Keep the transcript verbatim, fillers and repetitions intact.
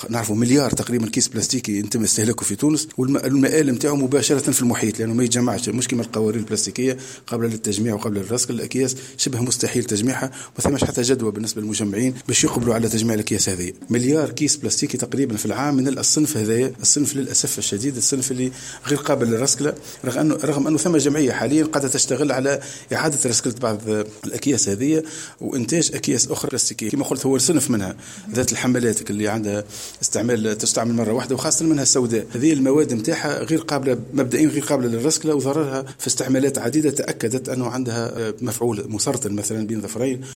نعرفوا مليار تقريبا كيس بلاستيكي يتم استهلاكه في تونس، والمآل نتاعو مباشرة في المحيط لأنه ما يتجمعش، مش كما القوارير البلاستيكية قبل التجميع وقبل الرسل. الأكياس شبه مستحيل تجميعها، وما ثماش حتى جدوى بالنسبة للمجمعين باش يقبلوا على تجميع الأكياس هذه. مليار كيس بلاستيكي تقريبا في العام من الصنف هذايا، الصنف للأسف الشديد الصنف اللي غير قابل للرسكلة، رغم أنه رغم أنه ثم جمعية حاليا قاعدة تشتغل على إعادة رسكلة بعض الأكياس هذه وإنتاج أكياس أخرى بلاستيكية. كما قلت هو صنف منها ذات الحملات اللي عندها استعمال تستعمل مرة واحدة، وخاصة منها السوداء. هذه المواد نتاعها غير قابلة مبدئيا غير قابلة للرسكلة، وضررها في استعمالات عديدة تأكدت أنه عندها مفعول مسرطن مثلا بين ظفرين.